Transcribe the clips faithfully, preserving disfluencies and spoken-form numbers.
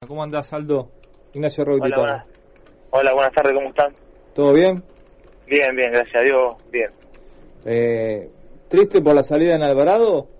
¿Cómo andás, Aldo? Ignacio Roque. Hola, buenas. Hola, buenas tardes, ¿cómo están? ¿Todo bien? Bien, bien, gracias a Dios, bien. Eh, ¿Triste por la salida en Alvarado?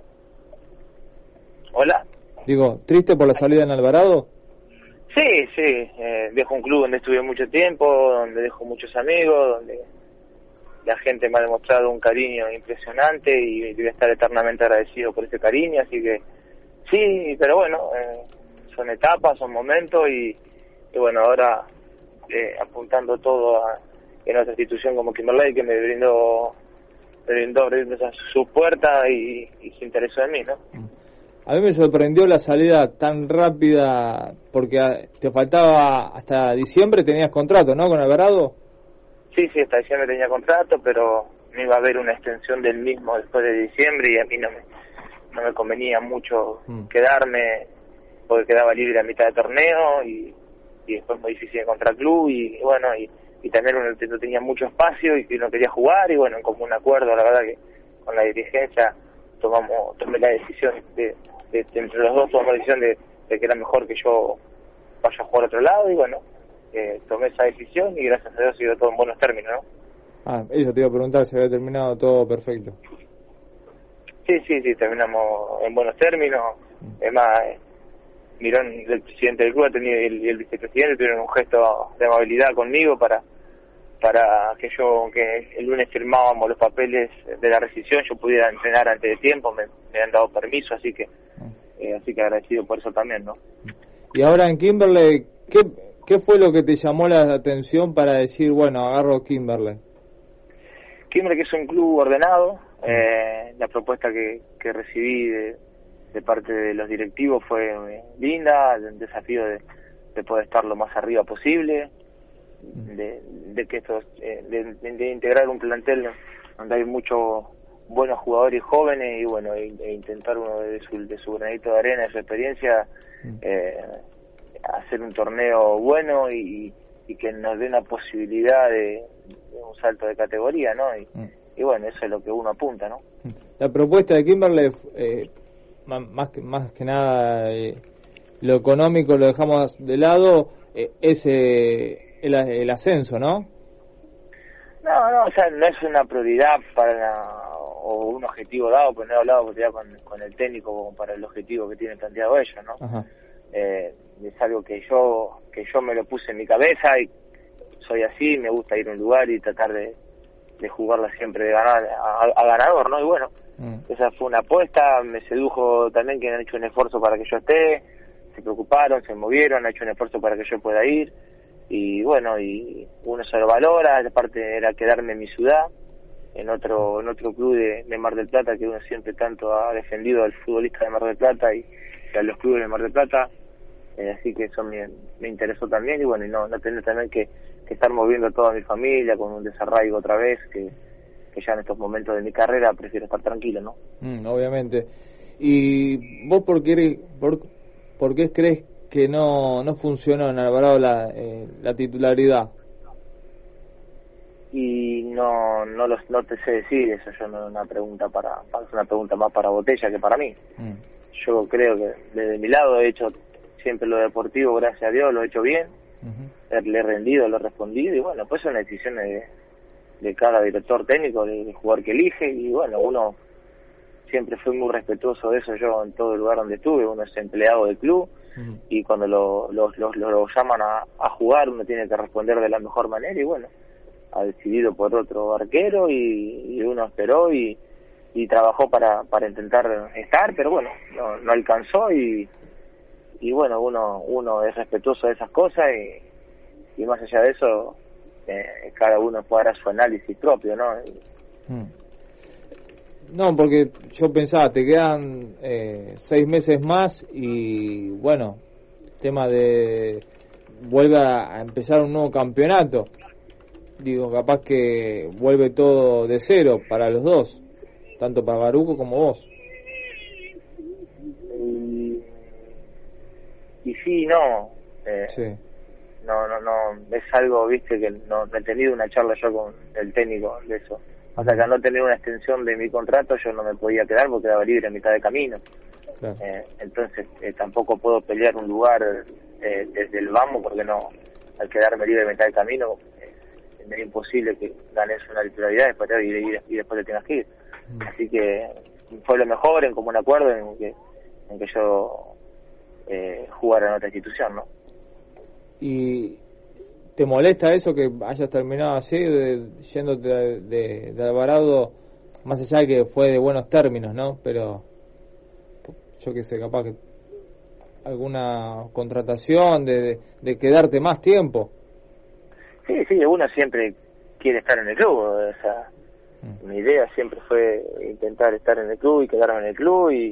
Hola. Digo, ¿triste por la salida en Alvarado? Sí, sí, eh, dejo un club donde estuve mucho tiempo, donde dejo muchos amigos, donde la gente me ha demostrado un cariño impresionante y voy a estar eternamente agradecido por ese cariño, así que sí, pero bueno, eh, son etapas, son momentos y, y bueno, ahora eh, apuntando todo a, en otra institución como Kimberley, que me brindó, me brindó abrir sus puertas y, y se interesó en mí, ¿no? A mí me sorprendió la salida tan rápida, porque te faltaba hasta diciembre, tenías contrato, ¿no?, con Alvarado. Sí, sí, hasta diciembre tenía contrato, pero no iba a haber una extensión del mismo después de diciembre y a mí no me, no me convenía mucho mm. quedarme, porque quedaba libre a mitad de torneo y, y después muy difícil encontrar club y, y bueno, y, y también no tenía mucho espacio y, y no quería jugar y bueno, en común acuerdo, la verdad que con la dirigencia tomamos tomé la decisión de, de, de entre los dos tomamos la decisión de, de que era mejor que yo vaya a jugar a otro lado y bueno, eh, tomé esa decisión y gracias a Dios ha sido todo en buenos términos, ¿no? Ah, eso te iba a preguntar si había terminado todo perfecto. Sí, sí, sí, terminamos en buenos términos. Además, eh, Mirón, el presidente del club, ha tenido, y el, y el vicepresidente tuvieron un gesto de amabilidad conmigo para para que yo, que el lunes firmábamos los papeles de la rescisión, yo pudiera entrenar antes de tiempo, me, me han dado permiso, así que eh, así que agradecido por eso también, ¿no? Y ahora en Kimberley, ¿qué, qué fue lo que te llamó la atención para decir, bueno, agarro Kimberley? Kimberley, que es un club ordenado, eh, la propuesta que, que recibí de, de parte de los directivos fue eh, linda, el desafío de, de poder estar lo más arriba posible, de, de que estos eh, de, de integrar un plantel donde hay muchos buenos jugadores jóvenes y bueno, e, e intentar uno de su, de su granito de arena, de su experiencia, eh, hacer un torneo bueno y, y que nos dé una posibilidad de, de un salto de categoría, ¿no? Y, y bueno, eso es lo que uno apunta, ¿no? La propuesta de Kimberley, eh, más que más que nada, eh, lo económico lo dejamos de lado, eh, es eh, el, el ascenso, ¿no? No, no, o sea, no es una prioridad para la, o un objetivo dado, porque no he hablado ya con, con el técnico como para el objetivo que tienen planteado ellos, ¿no? Ajá. Eh, es algo que yo que yo me lo puse en mi cabeza y soy así, me gusta ir a un lugar y tratar de, de jugarla siempre de ganar a, a ganador, ¿no? Y bueno, mm. esa fue una apuesta, me sedujo también que han hecho un esfuerzo para que yo esté, se preocuparon, se movieron, han hecho un esfuerzo para que yo pueda ir y bueno, y uno se lo valora, aparte era quedarme en mi ciudad, en otro en otro club de, de Mar del Plata, que uno siempre tanto ha defendido al futbolista de Mar del Plata y, y a los clubes de Mar del Plata, eh, así que eso me, me interesó también y bueno, y no, no tener también que, que estar moviendo toda mi familia con un desarraigo otra vez, que, que ya en estos momentos de mi carrera prefiero estar tranquilo, ¿no? Mm, obviamente. ¿Y vos por qué, por, por qué crees que no no funcionó en Alvarado la, eh, la titularidad? Y no no los, no te sé decir eso, yo no es una pregunta para, es una pregunta más para Botella que para mí. Mm. Yo creo que desde mi lado he hecho siempre lo deportivo, gracias a Dios, lo he hecho bien, uh-huh. le he rendido, lo he respondido y bueno, pues son decisiones de, de cada director técnico, del jugador que elige y bueno, uno siempre fue muy respetuoso de eso, yo en todo el lugar donde estuve, uno es empleado del club uh-huh. y cuando lo, lo, lo, lo, lo llaman a, a jugar uno tiene que responder de la mejor manera y bueno, ha decidido por otro arquero y, y uno esperó y, y trabajó para, para intentar estar, pero bueno, no, no alcanzó y, y bueno, uno uno es respetuoso de esas cosas y, y más allá de eso, eh, cada uno puede hacer su análisis propio, ¿no? Hmm. No, porque yo pensaba, te quedan eh, seis meses más y bueno, el tema de vuelve a empezar un nuevo campeonato. Digo, capaz que vuelve todo de cero para los dos, tanto para Baruco como vos. Y, y sí, no. Eh, sí. No, no, no. Es algo, viste, que no, no he tenido una charla yo con el técnico de eso. O sea, que al no tener una extensión de mi contrato, yo no me podía quedar porque quedaba libre a mitad de camino. Claro. Eh, entonces, eh, tampoco puedo pelear un lugar eh, desde el vamos, porque no, al quedarme libre de mitad del camino, eh, es imposible que ganes una titularidad después y, y, y después te tengas que ir. Mm. Así que fue lo mejor, en común acuerdo, en que, en que yo eh, jugara en otra institución, ¿no? ¿Y te molesta eso que hayas terminado así, de, yéndote de, de, de Alvarado, más allá de que fue de buenos términos, ¿no? Pero yo qué sé, capaz que alguna contratación de, de, de quedarte más tiempo. Sí, sí, uno siempre quiere estar en el club, o sea, mm. mi idea siempre fue intentar estar en el club y quedarme en el club y,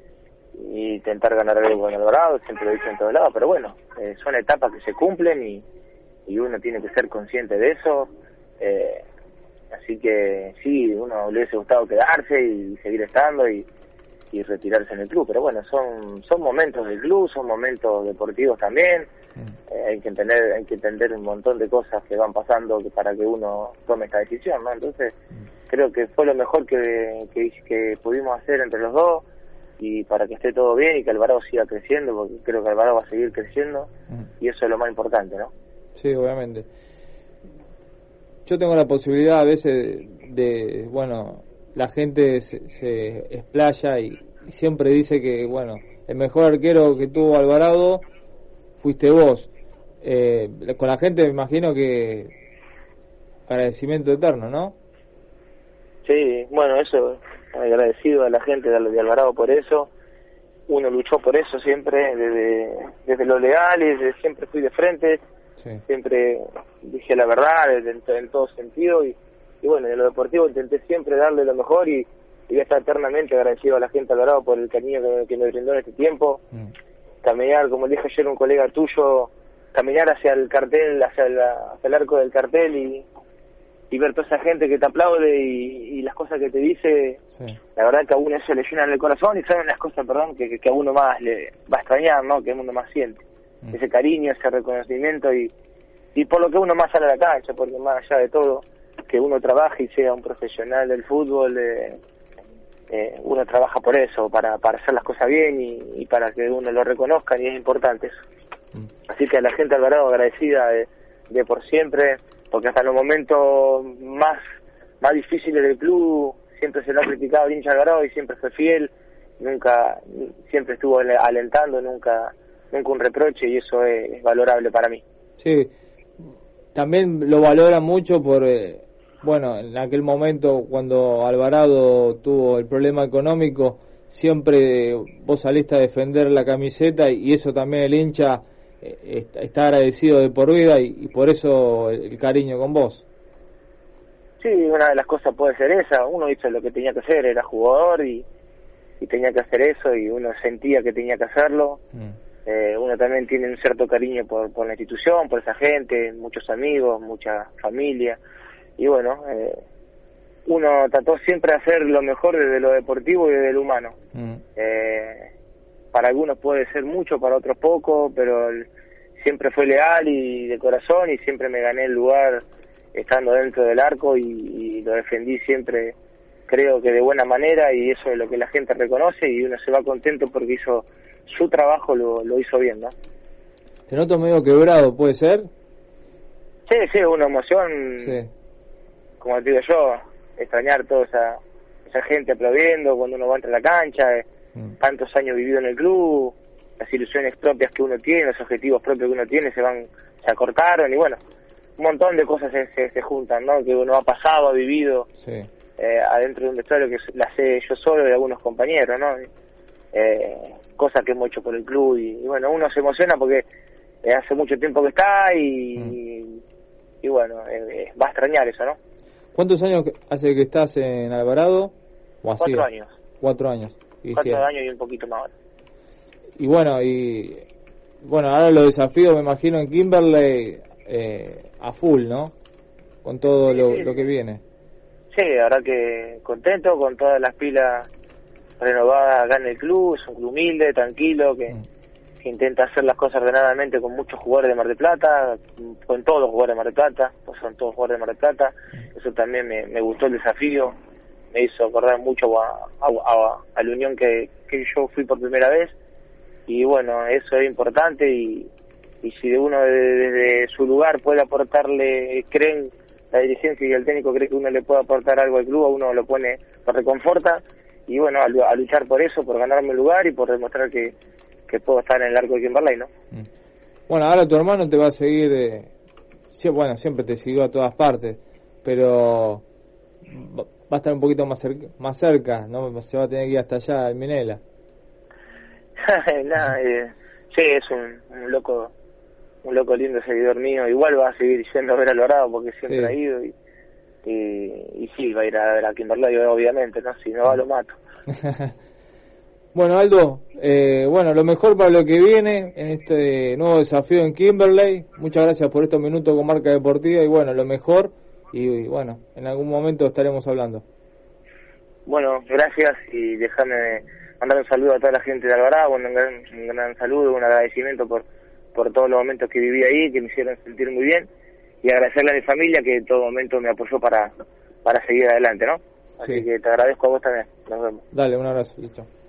y intentar ganar algo con Alvarado, siempre lo he dicho en todos lados, pero bueno, eh, son etapas que se cumplen y, y uno tiene que ser consciente de eso, eh, así que sí, uno le hubiese gustado quedarse y seguir estando y, y retirarse en el club, pero bueno, son son momentos del club, son momentos deportivos también, mm. eh, hay que entender hay que entender un montón de cosas que van pasando para que uno tome esta decisión, ¿no? Entonces mm. creo que fue lo mejor que, que que pudimos hacer entre los dos y para que esté todo bien y que Alvarado siga creciendo, porque creo que Alvarado va a seguir creciendo mm. y eso es lo más importante, ¿no? Sí, obviamente. Yo tengo la posibilidad a veces de, bueno, la gente se, se explaya y, y siempre dice que, bueno, el mejor arquero que tuvo Alvarado fuiste vos. Eh, con la gente me imagino que agradecimiento eterno, ¿no? Sí, bueno, eso, agradecido a la gente de Alvarado por eso. Uno luchó por eso siempre, desde, desde lo legal, y desde siempre fui de frente. Sí. Siempre dije la verdad en, en todo sentido y, y bueno, en lo deportivo intenté siempre darle lo mejor y, y voy a estar eternamente agradecido a la gente de Alvarado por el cariño que, que me brindó en este tiempo. Mm. Caminar, como le dije ayer a un colega tuyo, caminar hacia el cartel, hacia, la, hacia el arco del cartel y, y ver toda esa gente que te aplaude y, y las cosas que te dice, sí. La verdad que a uno eso le llena en el corazón y son las cosas, perdón, que, que a uno más le va a extrañar, ¿no? Que uno más siente. Ese cariño, ese reconocimiento y, y por lo que uno más sale a la cancha, porque más allá de todo, que uno trabaje y sea un profesional del fútbol, eh, eh, uno trabaja por eso, para, para hacer las cosas bien y, y para que uno lo reconozca y es importante eso. Mm. Así que a la gente de Alvarado agradecida de, de por siempre, porque hasta los momentos más, más difíciles del club siempre se lo ha criticado el hincha Alvarado y siempre fue fiel, nunca, siempre estuvo alentando, nunca... nunca un reproche y eso es, es valorable para mí. Sí, también lo valora mucho por, eh, bueno, en aquel momento cuando Alvarado tuvo el problema económico, siempre vos saliste a defender la camiseta y eso también el hincha eh, está agradecido de por vida y, y por eso el, el cariño con vos. Sí, una de las cosas puede ser esa, uno hizo lo que tenía que hacer, era jugador y, y tenía que hacer eso y uno sentía que tenía que hacerlo. Mm. Eh, uno también tiene un cierto cariño por, por la institución, por esa gente, muchos amigos, mucha familia y bueno, eh, uno trató siempre de hacer lo mejor desde lo deportivo y desde lo humano. Mm. Eh, para algunos puede ser mucho, para otros poco, pero el, siempre fue leal y de corazón y siempre me gané el lugar estando dentro del arco y, y lo defendí siempre, creo que de buena manera y eso es lo que la gente reconoce y uno se va contento porque hizo su trabajo, lo, lo hizo bien, ¿no? ¿Te noto medio quebrado, puede ser? Sí, sí, una emoción, sí. Como te digo yo, extrañar toda esa, esa gente aplaudiendo cuando uno va entre la cancha, eh, mm. tantos años vivido en el club, las ilusiones propias que uno tiene, los objetivos propios que uno tiene se van, se acortaron y bueno, un montón de cosas se, se, se juntan, ¿no? Que uno ha pasado, ha vivido sí. eh, adentro de un vestuario que la sé yo solo y algunos compañeros, ¿no? Eh, cosas que hemos hecho por el club y, y bueno, uno se emociona porque eh, hace mucho tiempo que está y, mm. y, y bueno, eh, va a extrañar eso, ¿no? ¿Cuántos años hace que estás en Alvarado? ¿O así? Cuatro años. Cuatro años. Y Cuatro sí. años y un poquito más ahora. Y bueno, y bueno, ahora los desafíos me imagino en Kimberley eh, a full, ¿no? Con todo sí, lo, sí. lo que viene. Sí, ahora que contento con todas las pilas renovada acá en el club, es un club humilde, tranquilo, que, mm. que intenta hacer las cosas ordenadamente con muchos jugadores de Mar del Plata, con todos los jugadores de Mar del Plata, pues son todos jugadores de Mar del Plata, mm. eso también me, me gustó el desafío, me hizo acordar mucho a, a, a, a la unión que, que yo fui por primera vez, y bueno, eso es importante y, y si de uno desde su lugar puede aportarle, creen la dirigencia y el técnico cree que uno le puede aportar algo al club, a uno lo pone, lo reconforta, y bueno, a, a luchar por eso, por ganarme el lugar y por demostrar que, que puedo estar en el arco de Kimberley, ¿no? Bueno, ahora tu hermano te va a seguir, eh, sí, bueno, siempre te siguió a todas partes, pero va a estar un poquito más cerca, más cerca, ¿no? Se va a tener que ir hasta allá, al Minela. Nada, eh, sí, es un, un loco un loco lindo seguidor mío, igual va a seguir yendo a ver al Dorado porque siempre sí ha ido, y, y, y sí, va a ir a ver a Kimberley, obviamente, ¿no? Si no va, lo mato. Bueno, Aldo, eh, bueno, lo mejor para lo que viene en este nuevo desafío en Kimberley. Muchas gracias por estos minutos con Marca Deportiva y bueno, lo mejor, y, y bueno, en algún momento estaremos hablando. Bueno, gracias, y déjame mandar un saludo a toda la gente de Alvarado, un gran, un gran saludo, un agradecimiento por por todos los momentos que viví ahí, que me hicieron sentir muy bien, y agradecerle a mi familia que en todo momento me apoyó para para seguir adelante, ¿no? Así sí. que te agradezco a vos también. Nos vemos. Dale, un abrazo. Listo.